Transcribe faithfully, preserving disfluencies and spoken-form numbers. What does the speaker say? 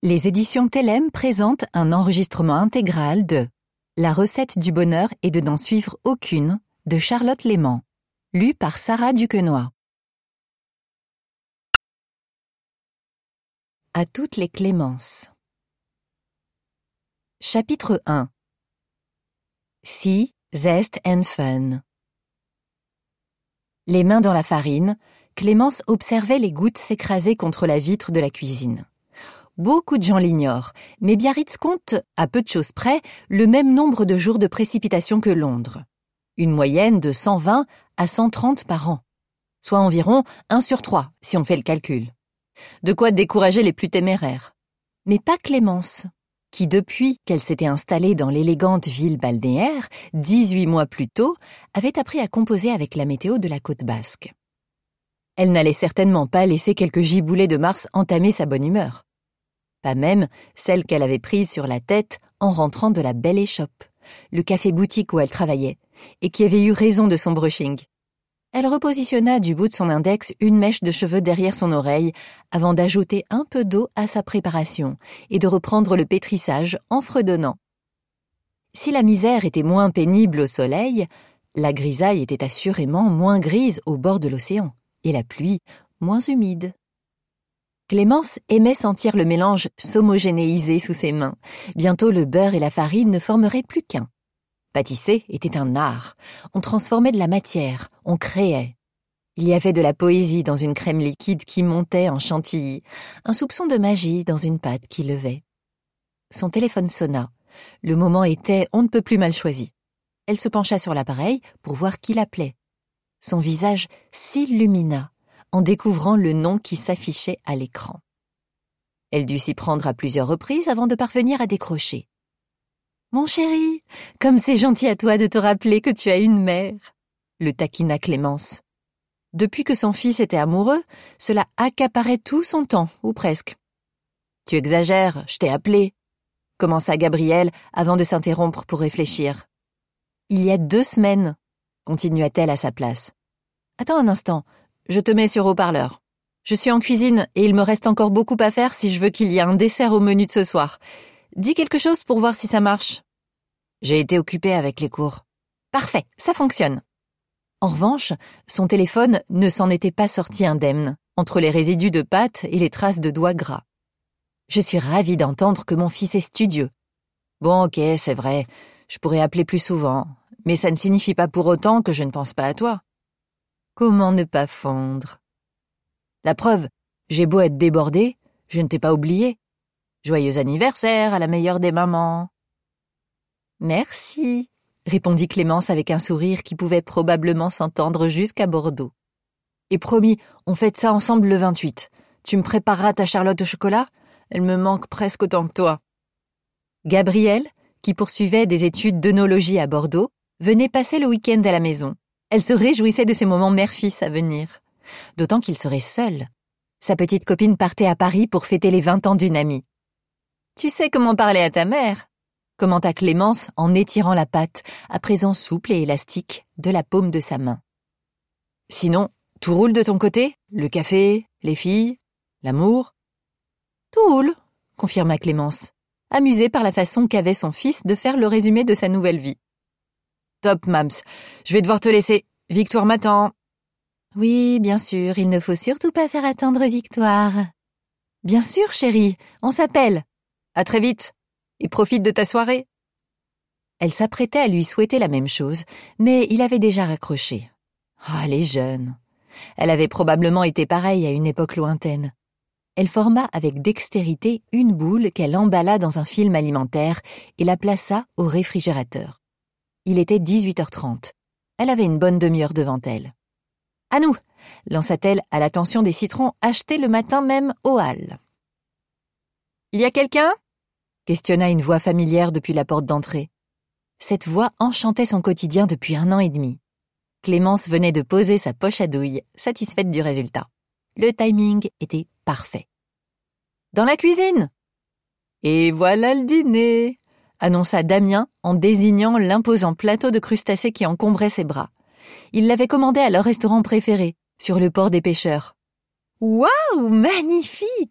Les éditions Télème présentent un enregistrement intégral de La recette du bonheur et de n'en suivre aucune de Charlotte Léman, lu par Sarah Duquesnoy. À toutes les clémences. Chapitre un. Sea, zest and fun. Les mains dans la farine, Clémence observait les gouttes s'écraser contre la vitre de la cuisine. Beaucoup de gens l'ignorent, mais Biarritz compte, à peu de choses près, le même nombre de jours de précipitations que Londres. Une moyenne de cent vingt à cent trente par an, soit environ un sur trois si on fait le calcul. De quoi décourager les plus téméraires. Mais pas Clémence, qui depuis qu'elle s'était installée dans l'élégante ville balnéaire, dix-huit mois plus tôt, avait appris à composer avec la météo de la côte basque. Elle n'allait certainement pas laisser quelques giboulées de Mars entamer sa bonne humeur. Pas même celle qu'elle avait prise sur la tête en rentrant de la Belle Échoppe, le café-boutique où elle travaillait, et qui avait eu raison de son brushing. Elle repositionna du bout de son index une mèche de cheveux derrière son oreille avant d'ajouter un peu d'eau à sa préparation et de reprendre le pétrissage en fredonnant. Si la misère était moins pénible au soleil, la grisaille était assurément moins grise au bord de l'océan et la pluie moins humide. Clémence aimait sentir le mélange s'homogénéiser sous ses mains. Bientôt le beurre et la farine ne formeraient plus qu'un. Pâtisser était un art. On transformait de la matière, on créait. Il y avait de la poésie dans une crème liquide qui montait en chantilly, un soupçon de magie dans une pâte qui levait. Son téléphone sonna. Le moment était on ne peut plus mal choisi. Elle se pencha sur l'appareil pour voir qui l'appelait. Son visage s'illumina en découvrant le nom qui s'affichait à l'écran. Elle dut s'y prendre à plusieurs reprises avant de parvenir à décrocher. « Mon chéri, comme c'est gentil à toi de te rappeler que tu as une mère !» le taquina Clémence. Depuis que son fils était amoureux, cela accaparait tout son temps, ou presque. « Tu exagères, je t'ai appelé !» commença Gabrielle avant de s'interrompre pour réfléchir. « Il y a deux semaines !» continua-t-elle à sa place. « Attends un instant, je te mets sur haut-parleur. Je suis en cuisine et il me reste encore beaucoup à faire si je veux qu'il y ait un dessert au menu de ce soir. Dis quelque chose pour voir si ça marche. » J'ai été occupée avec les cours. Parfait, ça fonctionne. En revanche, son téléphone ne s'en était pas sorti indemne, entre les résidus de pâte et les traces de doigts gras. Je suis ravie d'entendre que mon fils est studieux. Bon, ok, c'est vrai, je pourrais appeler plus souvent, mais ça ne signifie pas pour autant que je ne pense pas à toi. Comment ne pas fondre? La preuve, j'ai beau être débordée, je ne t'ai pas oublié. Joyeux anniversaire à la meilleure des mamans. Merci, répondit Clémence avec un sourire qui pouvait probablement s'entendre jusqu'à Bordeaux. Et promis, on fête ça ensemble le vingt-huit. Tu me prépareras ta charlotte au chocolat? Elle me manque presque autant que toi. Gabrielle, qui poursuivait des études d'œnologie à Bordeaux, venait passer le week-end à la maison. Elle se réjouissait de ces moments mère-fils à venir. D'autant qu'il serait seul. Sa petite copine partait à Paris pour fêter les vingt ans d'une amie. « Tu sais comment parler à ta mère ?» commenta Clémence en étirant la pâte, à présent souple et élastique, de la paume de sa main. « Sinon, tout roule de ton côté? Le café, les filles, l'amour ?»« Tout roule », confirma Clémence, amusée par la façon qu'avait son fils de faire le résumé de sa nouvelle vie. « Top, Mams, je vais devoir te laisser. Victoire m'attend. » « Oui, bien sûr, il ne faut surtout pas faire attendre Victoire. »« Bien sûr, chérie, on s'appelle. À très vite, et profite de ta soirée. » Elle s'apprêtait à lui souhaiter la même chose, mais il avait déjà raccroché. Ah, les jeunes. Elle avait probablement été pareille à une époque lointaine. Elle forma avec dextérité une boule qu'elle emballa dans un film alimentaire et la plaça au réfrigérateur. Il était dix-huit heures trente. Elle avait une bonne demi-heure devant elle. « À nous !» lança-t-elle à l'attention des citrons achetés le matin même au hall. « Il y a quelqu'un ?» questionna une voix familière depuis la porte d'entrée. Cette voix enchantait son quotidien depuis un an et demi. Clémence venait de poser sa poche à douille, satisfaite du résultat. Le timing était parfait. « Dans la cuisine !»« Et voilà le dîner !» annonça Damien en désignant l'imposant plateau de crustacés qui encombrait ses bras. Il l'avait commandé à leur restaurant préféré, sur le port des pêcheurs. « Waouh, magnifique !»